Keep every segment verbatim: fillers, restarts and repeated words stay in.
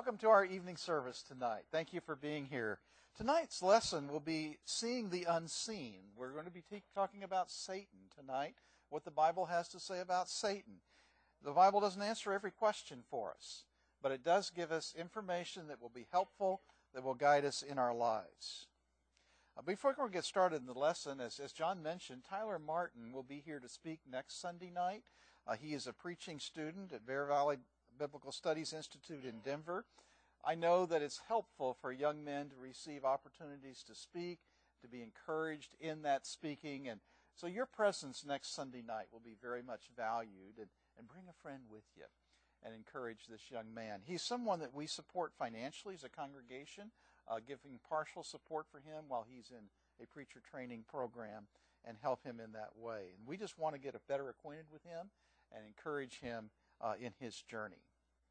welcome to our evening service tonight. Thank you for being here. Tonight's lesson will be Seeing the Unseen. We're going to be t- talking about Satan tonight, what the Bible has to say about Satan. The Bible doesn't answer every question for us, but it does give us information that will be helpful, that will guide us in our lives. Uh, before we get started in the lesson, as, as John mentioned, Tyler Martin will be here to speak next Sunday night. Uh, he is a preaching student at Bear Valley Biblical Studies Institute in Denver. I know that it's helpful for young men to receive opportunities to speak, to be encouraged in that speaking, and so your presence next Sunday night will be very much valued, and, and bring a friend with you and encourage this young man. He's someone that we support financially as a congregation, uh, giving partial support for him while he's in a preacher training program and help him in that way. And we just want to get better acquainted with him and encourage him uh, in his journey.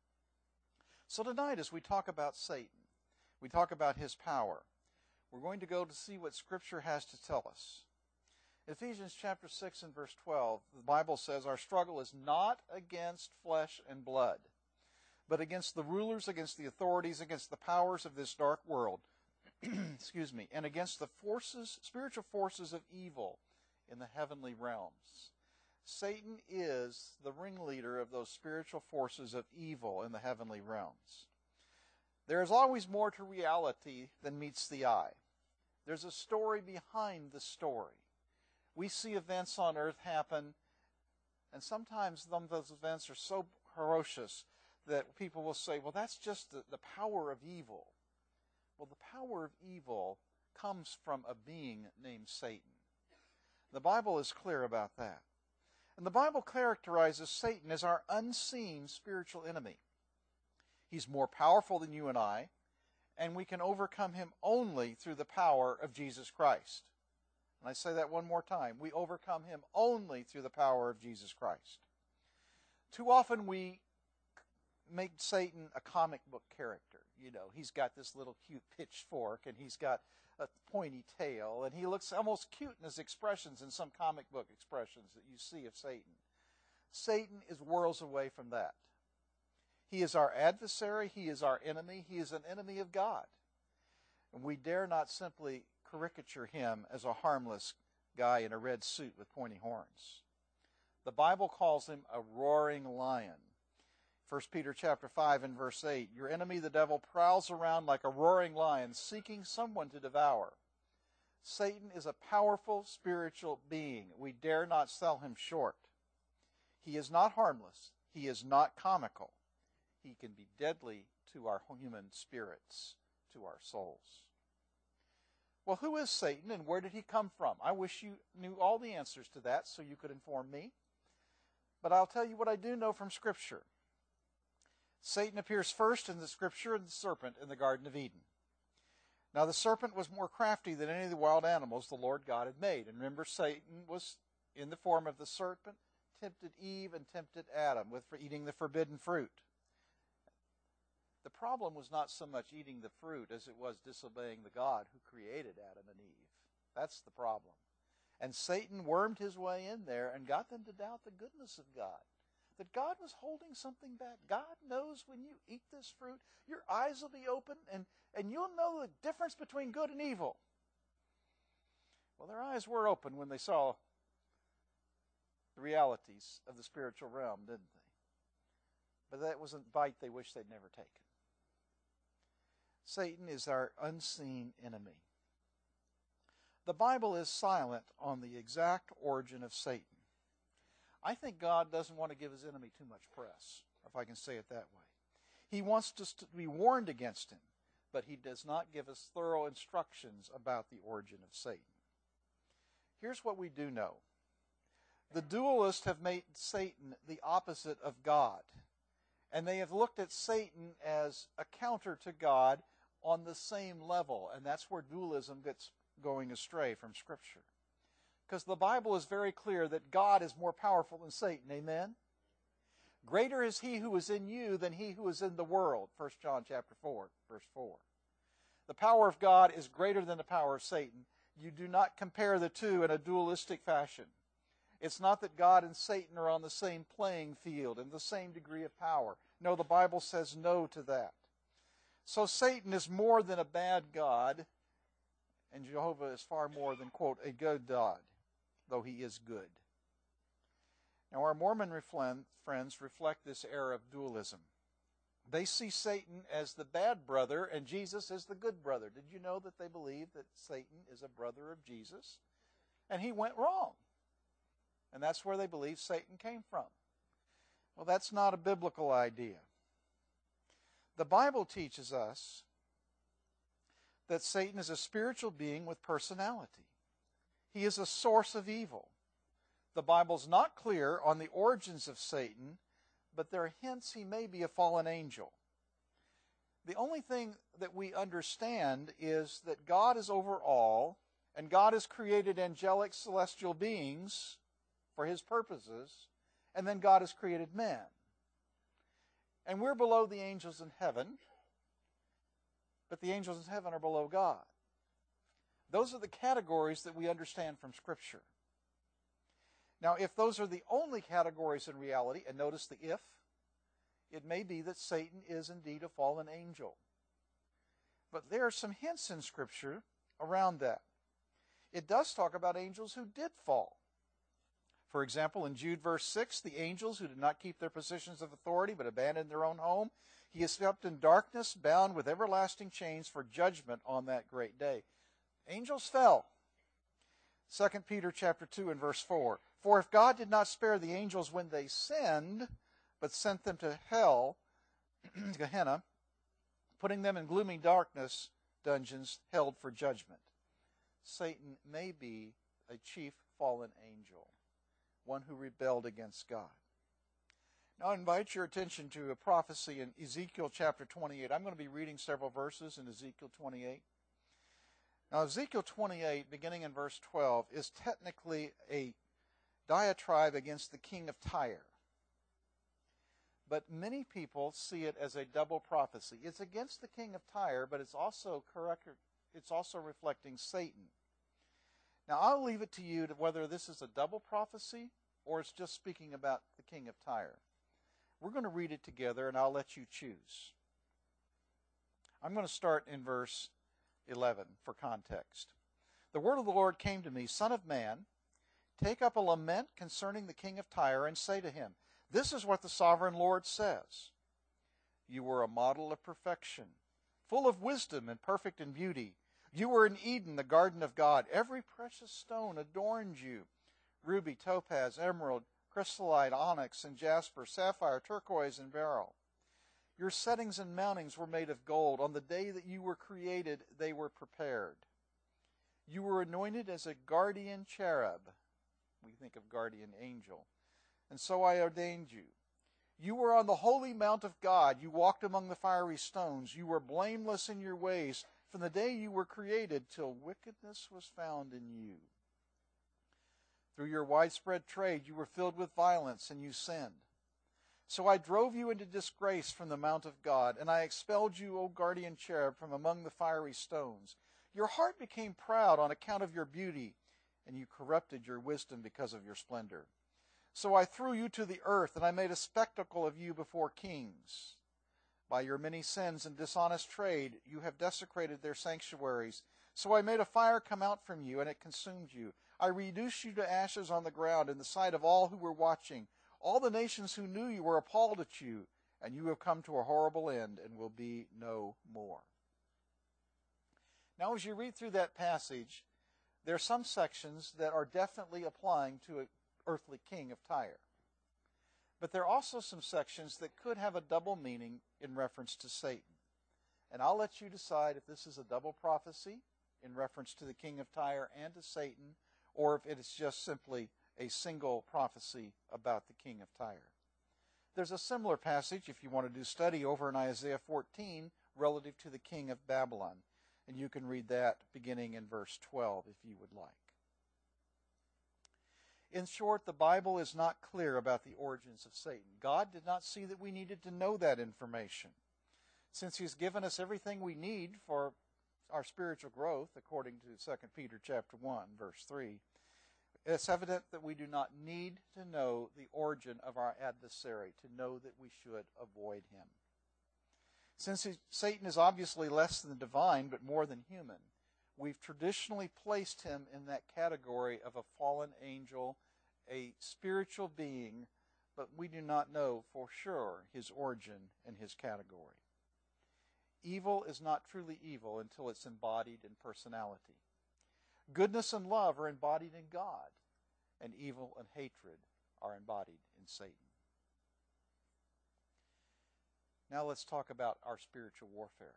So tonight, as we talk about Satan, we talk about his power, we're going to go to see what Scripture has to tell us. Ephesians chapter six and verse twelve, the Bible says, "Our struggle is not against flesh and blood, but against the rulers, against the authorities, against the powers of this dark world, excuse me, and against the forces, spiritual forces of evil in the heavenly realms." Satan is the ringleader of those spiritual forces of evil in the heavenly realms. There is always more to reality than meets the eye. There's a story behind the story. We see events on earth happen, and sometimes some of those events are so ferocious that people will say, well, that's just the, the power of evil. Well, the power of evil comes from a being named Satan. The Bible is clear about that. And the Bible characterizes Satan as our unseen spiritual enemy. He's more powerful than you and I, and we can overcome him only through the power of Jesus Christ. And I say that one more time. We overcome him only through the power of Jesus Christ. Too often we make Satan a comic book character. You know, he's got this little cute pitchfork, and he's got a pointy tail, and he looks almost cute in his expressions in some comic book expressions that you see of Satan. Satan is worlds away from that. He is our adversary. He is our enemy. He is an enemy of God. And we dare not simply caricature him as a harmless guy in a red suit with pointy horns. The Bible calls him a roaring lion. First Peter chapter five and verse eight, "Your enemy the devil prowls around like a roaring lion, seeking someone to devour." Satan is a powerful spiritual being. We dare not sell him short. He is not harmless. He is not comical. He can be deadly to our human spirits, to our souls. Well, who is Satan and where did he come from? I wish you knew all the answers to that so you could inform me. But I'll tell you what I do know from Scripture. Satan appears first in the Scripture as the serpent in the Garden of Eden. Now the serpent was more crafty than any of the wild animals the Lord God had made. And remember, Satan was in the form of the serpent, tempted Eve and tempted Adam with eating the forbidden fruit. The problem was not so much eating the fruit as it was disobeying the God who created Adam and Eve. That's the problem. And Satan wormed his way in there and got them to doubt the goodness of God. That God was holding something back. God knows when you eat this fruit, your eyes will be open and, and you'll know the difference between good and evil. Well, their eyes were open when they saw the realities of the spiritual realm, didn't they? But that was a bite they wish they'd never taken. Satan is our unseen enemy. The Bible is silent on the exact origin of Satan. I think God doesn't want to give his enemy too much press, if I can say it that way. He wants us to be warned against him, but he does not give us thorough instructions about the origin of Satan. Here's what we do know. The dualists have made Satan the opposite of God, and they have looked at Satan as a counter to God on the same level, and that's where dualism gets going astray from Scripture. Because the Bible is very clear that God is more powerful than Satan. Amen? Greater is he who is in you than he who is in the world. First John chapter four, verse four. The power of God is greater than the power of Satan. You do not compare the two in a dualistic fashion. It's not that God and Satan are on the same playing field and the same degree of power. No, the Bible says no to that. So Satan is more than a bad God, and Jehovah is far more than, quote, a good God, though he is good. Now, our Mormon friends reflect this era of dualism. They see Satan as the bad brother and Jesus as the good brother. Did you know that they believe that Satan is a brother of Jesus? And he went wrong. And that's where they believe Satan came from. Well, that's not a biblical idea. The Bible teaches us that Satan is a spiritual being with personality. He is a source of evil. The Bible's not clear on the origins of Satan, but there are hints he may be a fallen angel. The only thing that we understand is that God is over all, and God has created angelic celestial beings for his purposes, and then God has created man. And we're below the angels in heaven, but the angels in heaven are below God. Those are the categories that we understand from Scripture. Now, if those are the only categories in reality, and notice the if, it may be that Satan is indeed a fallen angel. But there are some hints in Scripture around that. It does talk about angels who did fall. For example, in Jude verse six, the angels who did not keep their positions of authority but abandoned their own home, he is kept in darkness, bound with everlasting chains for judgment on that great day. Angels fell. Second Peter chapter two and verse four. For if God did not spare the angels when they sinned, but sent them to hell, Gehenna, putting them in gloomy darkness dungeons held for judgment. Satan may be a chief fallen angel, one who rebelled against God. Now I invite your attention to a prophecy in Ezekiel chapter twenty-eight. I'm going to be reading several verses in Ezekiel twenty-eight. Now Ezekiel twenty-eight, beginning in verse twelve, is technically a diatribe against the king of Tyre. But many people see it as a double prophecy. It's against the king of Tyre, but it's also correct, it's also reflecting Satan. Now I'll leave it to you to whether this is a double prophecy or it's just speaking about the king of Tyre. We're going to read it together and I'll let you choose. I'm going to start in verse eleven for context. The word of the Lord came to me, Son of man, take up a lament concerning the king of Tyre and say to him, this is what the sovereign Lord says. You were a model of perfection, full of wisdom and perfect in beauty. You were in Eden, the garden of God. Every precious stone adorned you. Ruby, topaz, emerald, chrysolite, onyx, and jasper, sapphire, turquoise, and beryl. Your settings and mountings were made of gold. On the day that you were created, they were prepared. You were anointed as a guardian cherub. We think of guardian angel. And so I ordained you. You were on the holy mount of God. You walked among the fiery stones. You were blameless in your ways from the day you were created till wickedness was found in you. Through your widespread trade, you were filled with violence, and you sinned. So I drove you into disgrace from the mount of God, and I expelled you, O guardian cherub, from among the fiery stones. Your heart became proud on account of your beauty, and you corrupted your wisdom because of your splendor. So I threw you to the earth, and I made a spectacle of you before kings. By your many sins and dishonest trade, you have desecrated their sanctuaries. So I made a fire come out from you, and it consumed you. I reduced you to ashes on the ground in the sight of all who were watching. All the nations who knew you were appalled at you, and you have come to a horrible end and will be no more. Now, as you read through that passage, there are some sections that are definitely applying to an earthly king of Tyre. But there are also some sections that could have a double meaning in reference to Satan. And I'll let you decide if this is a double prophecy in reference to the king of Tyre and to Satan, or if it is just simply a single prophecy about the king of Tyre. There's a similar passage, if you want to do study, over in Isaiah fourteen relative to the king of Babylon. And you can read that beginning in verse twelve if you would like. In short, the Bible is not clear about the origins of Satan. God did not see that we needed to know that information. Since he's given us everything we need for our spiritual growth, according to Second Peter chapter one, verse three, it's evident that we do not need to know the origin of our adversary to know that we should avoid him. Since he, Satan is obviously less than divine but more than human, we've traditionally placed him in that category of a fallen angel, a spiritual being, but we do not know for sure his origin and his category. Evil is not truly evil until it's embodied in personality. Goodness and love are embodied in God, and evil and hatred are embodied in Satan. Now let's talk about our spiritual warfare.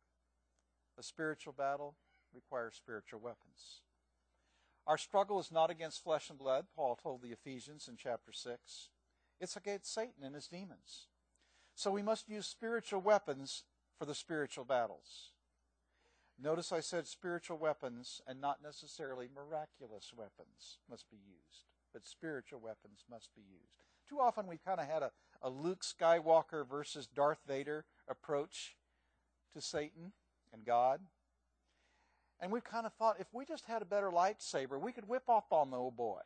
A spiritual battle requires spiritual weapons. Our struggle is not against flesh and blood, Paul told the Ephesians in chapter six. It's against Satan and his demons. So we must use spiritual weapons for the spiritual battles. Notice I said spiritual weapons and not necessarily miraculous weapons must be used, but spiritual weapons must be used. Too often we've kind of had a, a Luke Skywalker versus Darth Vader approach to Satan and God. And we've kind of thought if we just had a better lightsaber, we could whip off on the old boy.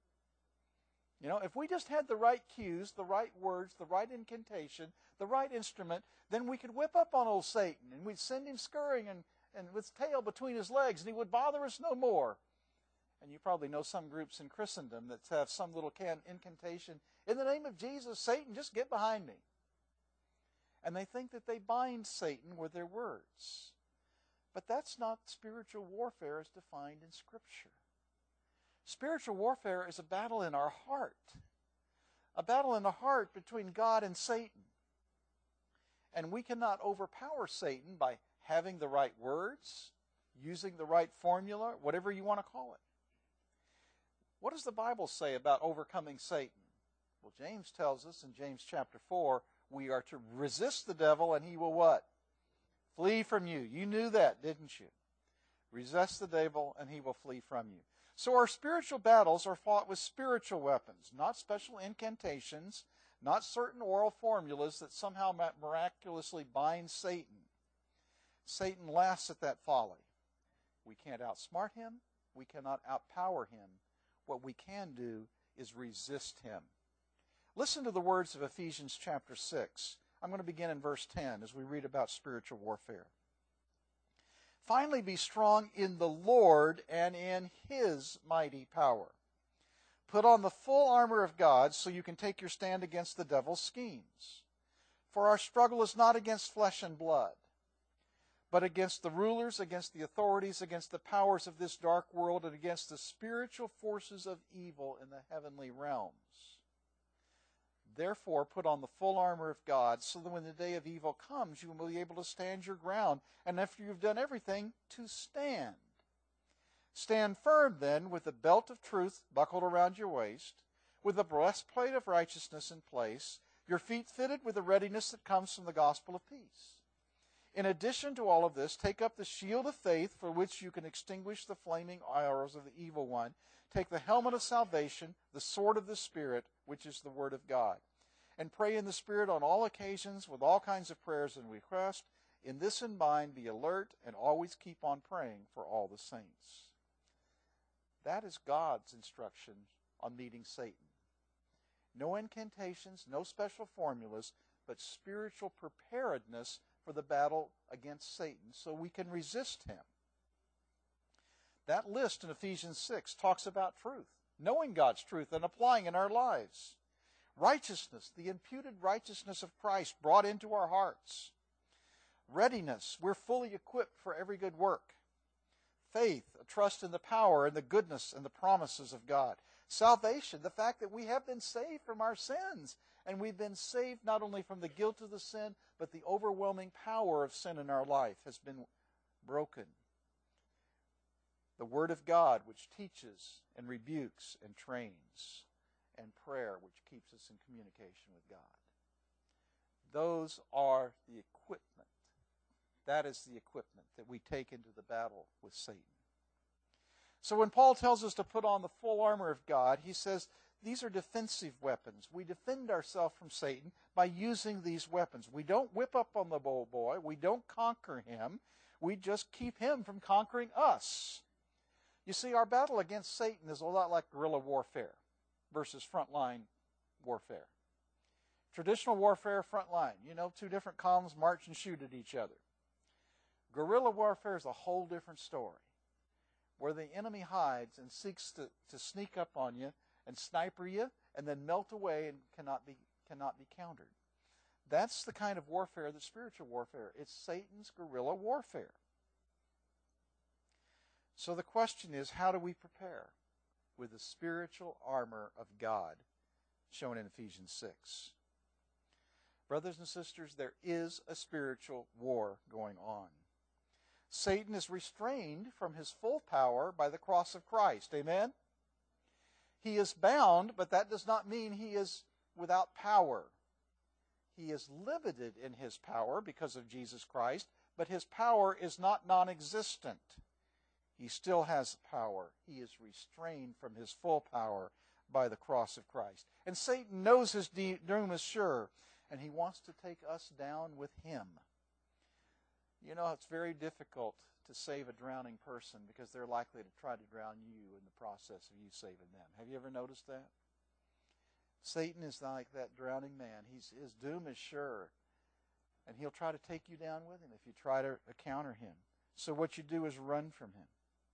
You know, if we just had the right cues, the right words, the right incantation, the right instrument, then we could whip up on old Satan and we'd send him scurrying and, and with his tail between his legs and he would bother us no more. And you probably know some groups in Christendom that have some little can, incantation. In the name of Jesus, Satan, just get behind me. And they think that they bind Satan with their words. But that's not spiritual warfare as defined in Scripture. Spiritual warfare is a battle in our heart. A battle in the heart between God and Satan. And we cannot overpower Satan by having the right words, using the right formula, whatever you want to call it. What does the Bible say about overcoming Satan? Well, James tells us in James chapter four, we are to resist the devil and he will what? Flee from you. You knew that, didn't you? Resist the devil and he will flee from you. So our spiritual battles are fought with spiritual weapons, not special incantations, not certain oral formulas that somehow miraculously bind Satan. Satan laughs at that folly. We can't outsmart him. We cannot outpower him. What we can do is resist him. Listen to the words of Ephesians chapter six. I'm going to begin in verse ten as we read about spiritual warfare. Finally, be strong in the Lord and in his mighty power. Put on the full armor of God so you can take your stand against the devil's schemes. For our struggle is not against flesh and blood, but against the rulers, against the authorities, against the powers of this dark world, and against the spiritual forces of evil in the heavenly realms. Therefore, put on the full armor of God, so that when the day of evil comes, you will be able to stand your ground, and after you've done everything, to stand. Stand firm, then, with the belt of truth buckled around your waist, with the breastplate of righteousness in place, your feet fitted with the readiness that comes from the gospel of peace. In addition to all of this, take up the shield of faith, for which you can extinguish the flaming arrows of the evil one. Take the helmet of salvation, the sword of the Spirit, which is the word of God. And pray in the Spirit on all occasions with all kinds of prayers and requests. In this in mind, be alert and always keep on praying for all the saints. That is God's instruction on meeting Satan. No incantations, no special formulas, but spiritual preparedness for the battle against Satan so we can resist him. That list in Ephesians six talks about truth, knowing God's truth and applying in our lives. Righteousness, the imputed righteousness of Christ brought into our hearts. Readiness, we're fully equipped for every good work. Faith, a trust in the power and the goodness and the promises of God. Salvation, the fact that we have been saved from our sins. And we've been saved not only from the guilt of the sin, but the overwhelming power of sin in our life has been broken. The Word of God, which teaches and rebukes and trains, and prayer, which keeps us in communication with God. Those are the equipment. That is the equipment that we take into the battle with Satan. So when Paul tells us to put on the full armor of God, he says these are defensive weapons. We defend ourselves from Satan by using these weapons. We don't whip up on the old boy. We don't conquer him. We just keep him from conquering us. You see, our battle against Satan is a lot like guerrilla warfare versus frontline warfare. Traditional warfare, front line. You know, two different columns march and shoot at each other. Guerrilla warfare is a whole different story, where the enemy hides and seeks to, to sneak up on you and sniper you and then melt away and cannot be, cannot be countered. That's the kind of warfare that's spiritual warfare. It's Satan's guerrilla warfare. So the question is, how do we prepare? With the spiritual armor of God shown in Ephesians six. Brothers and sisters, there is a spiritual war going on. Satan is restrained from his full power by the cross of Christ. Amen? He is bound, but that does not mean he is without power. He is limited in his power because of Jesus Christ, but his power is not non-existent. He still has power. He is restrained from his full power by the cross of Christ. And Satan knows his doom is sure, and he wants to take us down with him. You know, it's very difficult to save a drowning person because they're likely to try to drown you in the process of you saving them. Have you ever noticed that? Satan is like that drowning man. He's, his doom is sure, and he'll try to take you down with him if you try to counter him. So what you do is run from him.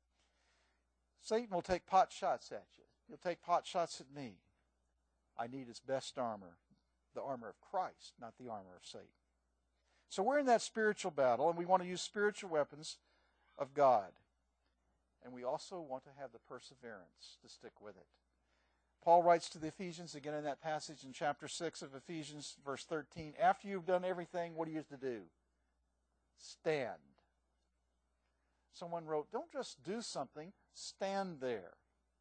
Satan will take pot shots at you. He'll take pot shots at me. I need his best armor, the armor of Christ, not the armor of Satan. So we're in that spiritual battle, and we want to use spiritual weapons of God. And we also want to have the perseverance to stick with it. Paul writes to the Ephesians, again in that passage in chapter six of Ephesians, verse thirteen, after you've done everything, what are you to do? Stand. Someone wrote, don't just do something, stand there.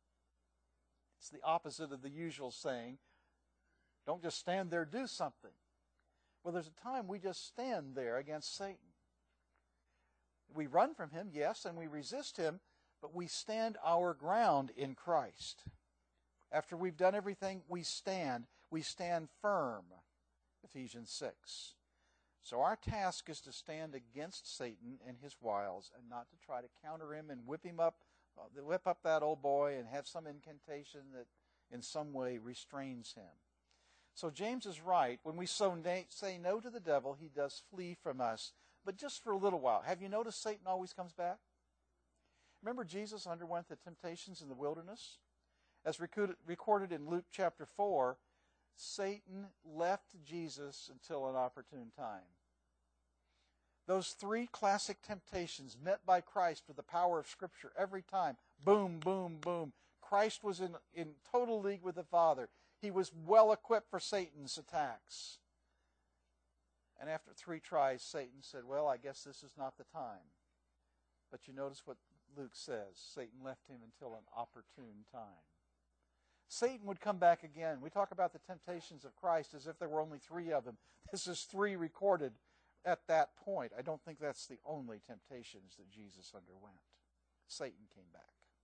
It's the opposite of the usual saying, don't just stand there, do something. Well, there's a time we just stand there against Satan. We run from him, yes, and we resist him, but we stand our ground in Christ. After we've done everything, we stand. We stand firm, Ephesians six. So our task is to stand against Satan and his wiles and not to try to counter him and whip him up, uh, whip up that old boy and have some incantation that in some way restrains him. So James is right. When we so na- say no to the devil, he does flee from us, but just for a little while. Have you noticed Satan always comes back? Remember Jesus underwent the temptations in the wilderness? As recorded in Luke chapter four, Satan left Jesus until an opportune time. Those three classic temptations met by Christ with the power of Scripture every time. Boom, boom, boom. Christ was in, in total league with the Father. He was well equipped for Satan's attacks. And after three tries, Satan said, well, I guess this is not the time. But you notice what Luke says. Satan left him until an opportune time. Satan would come back again. We talk about the temptations of Christ as if there were only three of them. This is three recorded at that point. I don't think that's the only temptations that Jesus underwent. Satan came back.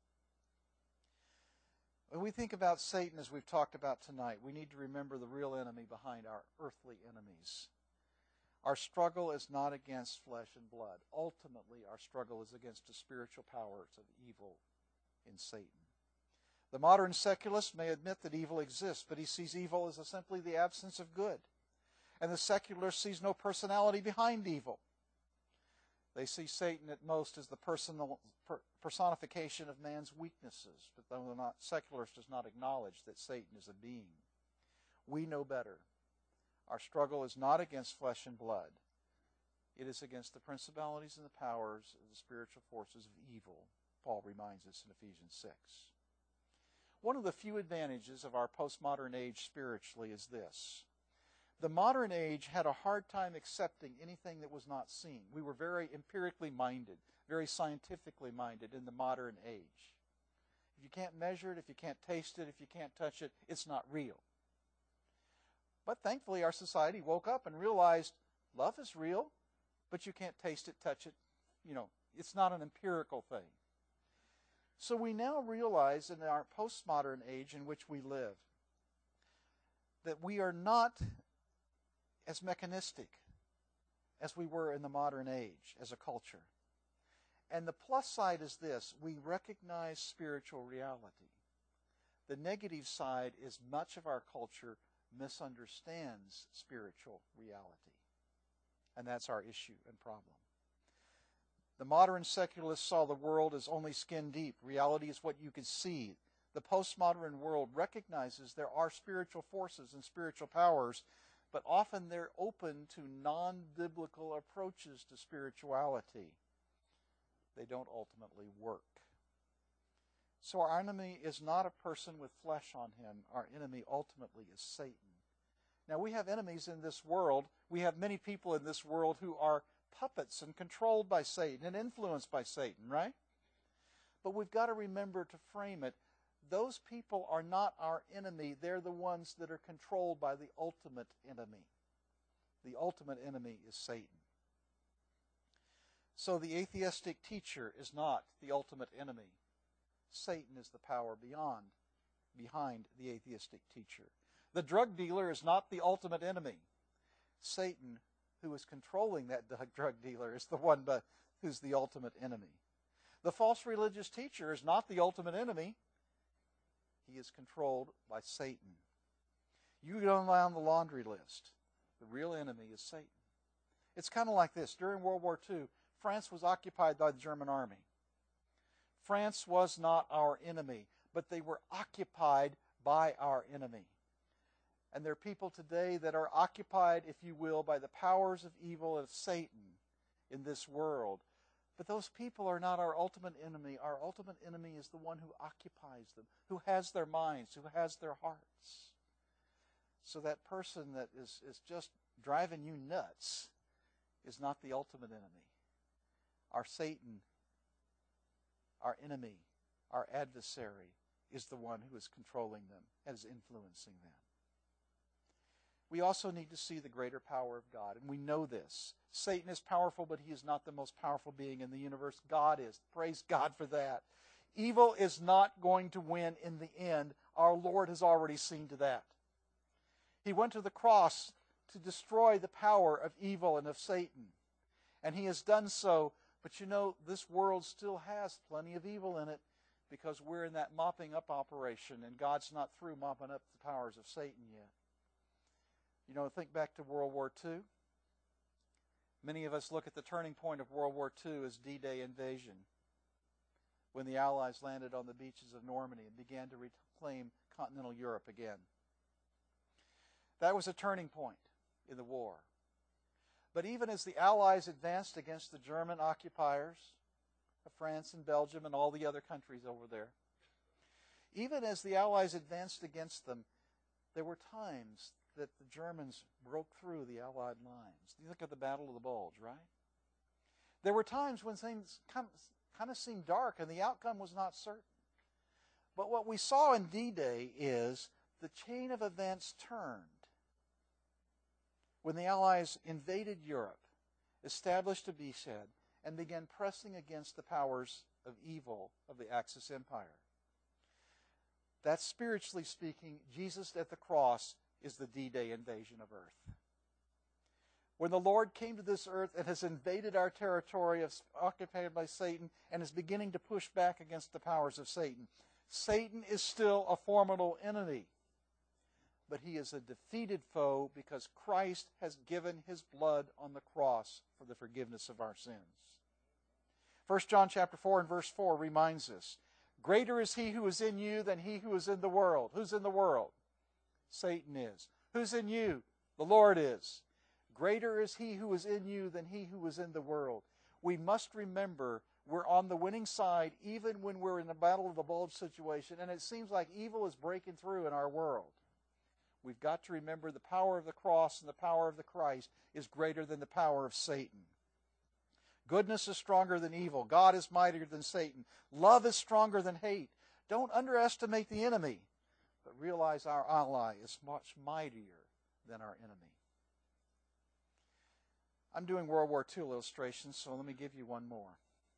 When we think about Satan as we've talked about tonight, we need to remember the real enemy behind our earthly enemies. Our struggle is not against flesh and blood. Ultimately, our struggle is against the spiritual powers of evil in Satan. The modern secularist may admit that evil exists, but he sees evil as a simply the absence of good. And the secularist sees no personality behind evil. They see Satan at most as the personal, per, personification of man's weaknesses, but the not, secularist does not acknowledge that Satan is a being. We know better. Our struggle is not against flesh and blood. It is against the principalities and the powers of the spiritual forces of evil, Paul reminds us in Ephesians six. One of the few advantages of our postmodern age spiritually is this. The modern age had a hard time accepting anything that was not seen. We were very empirically minded, very scientifically minded in the modern age. If you can't measure it, if you can't taste it, if you can't touch it, it's not real. But thankfully our society woke up and realized love is real, but you can't taste it, touch it. You know, it's not an empirical thing. So we now realize in our postmodern age in which we live that we are not as mechanistic as we were in the modern age as a culture. And the plus side is this: we recognize spiritual reality. The negative side is much of our culture misunderstands spiritual reality. And that's our issue and problem. The modern secularists saw the world as only skin deep. Reality is what you can see. The postmodern world recognizes there are spiritual forces and spiritual powers, but often they're open to non-biblical approaches to spirituality. They don't ultimately work. So our enemy is not a person with flesh on him. Our enemy ultimately is Satan. Now, we have enemies in this world. We have many people in this world who are puppets and controlled by Satan and influenced by Satan, right? But we've got to remember to frame it. Those people are not our enemy. They're the ones that are controlled by the ultimate enemy. The ultimate enemy is Satan. So the atheistic teacher is not the ultimate enemy. Satan is the power beyond, behind the atheistic teacher. The drug dealer is not the ultimate enemy. Satan, who is controlling that drug dealer, is the one but who's the ultimate enemy. The false religious teacher is not the ultimate enemy. He is controlled by Satan. You go down the laundry list. The real enemy is Satan. It's kind of like this. During World War Two, France was occupied by the German army. France was not our enemy, but they were occupied by our enemy. And there are people today that are occupied, if you will, by the powers of evil of Satan in this world. But those people are not our ultimate enemy. Our ultimate enemy is the one who occupies them, who has their minds, who has their hearts. So that person that is, is just driving you nuts is not the ultimate enemy. Our Satan, our enemy, our adversary, is the one who is controlling them and is influencing them. We also need to see the greater power of God, and we know this. Satan is powerful, but he is not the most powerful being in the universe. God is. Praise God for that. Evil is not going to win in the end. Our Lord has already seen to that. He went to the cross to destroy the power of evil and of Satan, and he has done so. But you know, this world still has plenty of evil in it because we're in that mopping up operation, and God's not through mopping up the powers of Satan yet. You know, think back to World War Two. Many of us look at the turning point of World War Two as D-Day invasion, when the Allies landed on the beaches of Normandy and began to reclaim continental Europe again. That was a turning point in the war. But even as the Allies advanced against the German occupiers of France and Belgium and all the other countries over there, even as the Allies advanced against them, there were times that the Germans broke through the Allied lines. You look at the Battle of the Bulge, right? There were times when things kind of, kind of seemed dark and the outcome was not certain. But what we saw in D-Day is the chain of events turned when the Allies invaded Europe, established a beachhead, and began pressing against the powers of evil of the Axis Empire. That's, spiritually speaking, Jesus at the cross is the D-Day invasion of earth. When the Lord came to this earth and has invaded our territory, of, occupied by Satan, and is beginning to push back against the powers of Satan, Satan is still a formidable enemy. But he is a defeated foe because Christ has given his blood on the cross for the forgiveness of our sins. First John chapter four and verse four reminds us, greater is he who is in you than he who is in the world. Who's in the world? Satan is. Who's in you? The Lord is. Greater is he who is in you than he who is in the world. We must remember we're on the winning side even when we're in the battle of the bulge situation, and it seems like evil is breaking through in our world. We've got to remember the power of the cross and the power of the Christ is greater than the power of Satan. Goodness is stronger than evil. God is mightier than Satan. Love is stronger than hate. Don't underestimate the enemy, but realize our ally is much mightier than our enemy. I'm doing World War Two illustrations, so let me give you one more.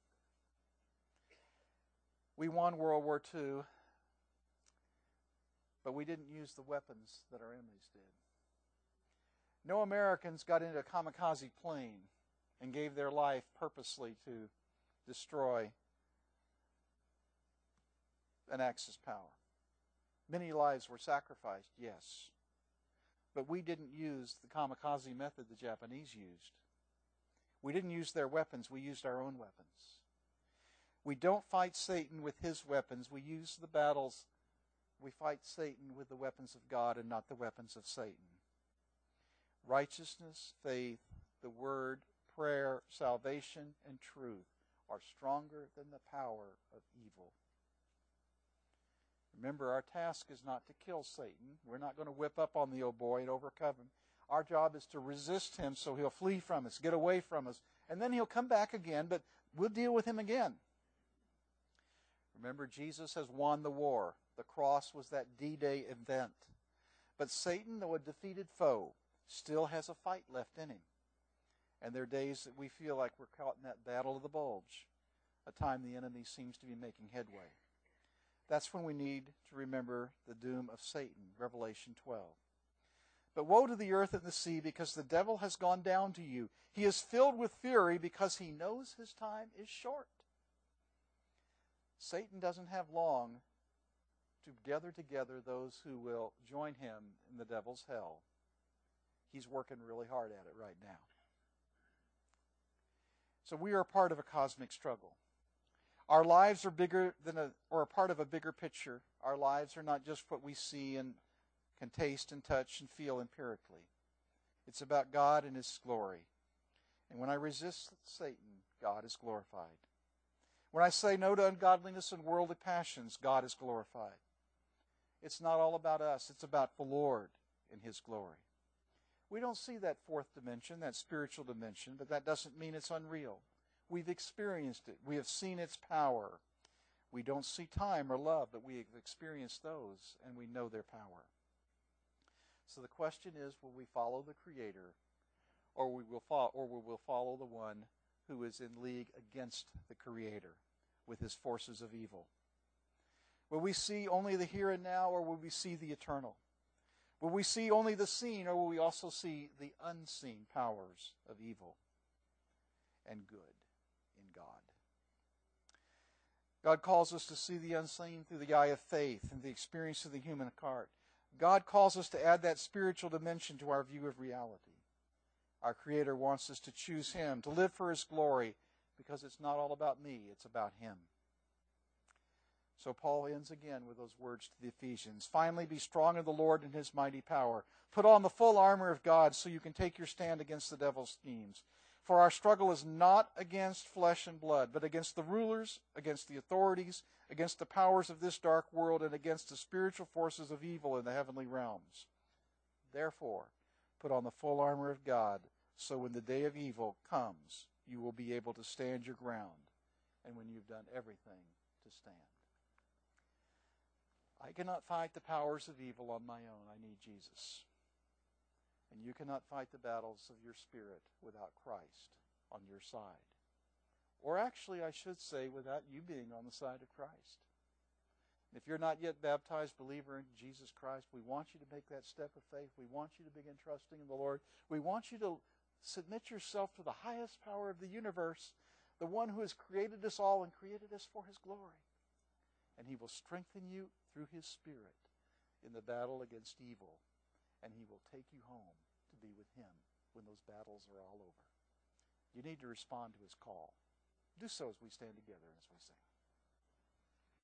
We won World War Two, but we didn't use the weapons that our enemies did. No Americans got into a kamikaze plane and gave their life purposely to destroy an Axis power. Many lives were sacrificed, yes. But we didn't use the kamikaze method the Japanese used. We didn't use their weapons. We used our own weapons. We don't fight Satan with his weapons. We use the battles. We fight Satan with the weapons of God and not the weapons of Satan. Righteousness, faith, the word, prayer, salvation, and truth are stronger than the power of evil. Remember, our task is not to kill Satan. We're not going to whip up on the old boy and overcome him. Our job is to resist him so he'll flee from us, get away from us, and then he'll come back again, but we'll deal with him again. Remember, Jesus has won the war. The cross was that D-Day event. But Satan, though a defeated foe, still has a fight left in him. And there are days that we feel like we're caught in that battle of the bulge, a time the enemy seems to be making headway. That's when we need to remember the doom of Satan, Revelation twelve. But woe to the earth and the sea, because the devil has gone down to you. He is filled with fury because he knows his time is short. Satan doesn't have long to gather together those who will join him in the devil's hell. He's working really hard at it right now. So we are part of a cosmic struggle. Our lives are bigger than a, or a part of a bigger picture. Our lives are not just what we see and can taste and touch and feel empirically. It's about God and His glory. And when I resist Satan, God is glorified. When I say no to ungodliness and worldly passions, God is glorified. It's not all about us. It's about the Lord and His glory. We don't see that fourth dimension, that spiritual dimension, but that doesn't mean it's unreal. We've experienced it. We have seen its power. We don't see time or love, but we have experienced those, and we know their power. So the question is, will we follow the Creator, or we will follow, or we will follow the one who is in league against the Creator with his forces of evil? Will we see only the here and now, or will we see the eternal? Will we see only the seen, or will we also see the unseen powers of evil and good in God? God calls us to see the unseen through the eye of faith and the experience of the human heart. God calls us to add that spiritual dimension to our view of reality. Our Creator wants us to choose Him, to live for His glory, because it's not all about me, it's about Him. So Paul ends again with those words to the Ephesians. Finally, be strong in the Lord and His mighty power. Put on the full armor of God so you can take your stand against the devil's schemes. For our struggle is not against flesh and blood, but against the rulers, against the authorities, against the powers of this dark world, and against the spiritual forces of evil in the heavenly realms. Therefore, put on the full armor of God, so when the day of evil comes, you will be able to stand your ground, and when you've done everything, to stand. I cannot fight the powers of evil on my own. I need Jesus. And you cannot fight the battles of your spirit without Christ on your side. Or actually, I should say, without you being on the side of Christ. If you're not yet baptized believer in Jesus Christ, we want you to make that step of faith. We want you to begin trusting in the Lord. We want you to submit yourself to the highest power of the universe, the one who has created us all and created us for His glory. And He will strengthen you through His Spirit in the battle against evil. And He will take you home to be with Him when those battles are all over. You need to respond to His call. Do so as we stand together and as we sing.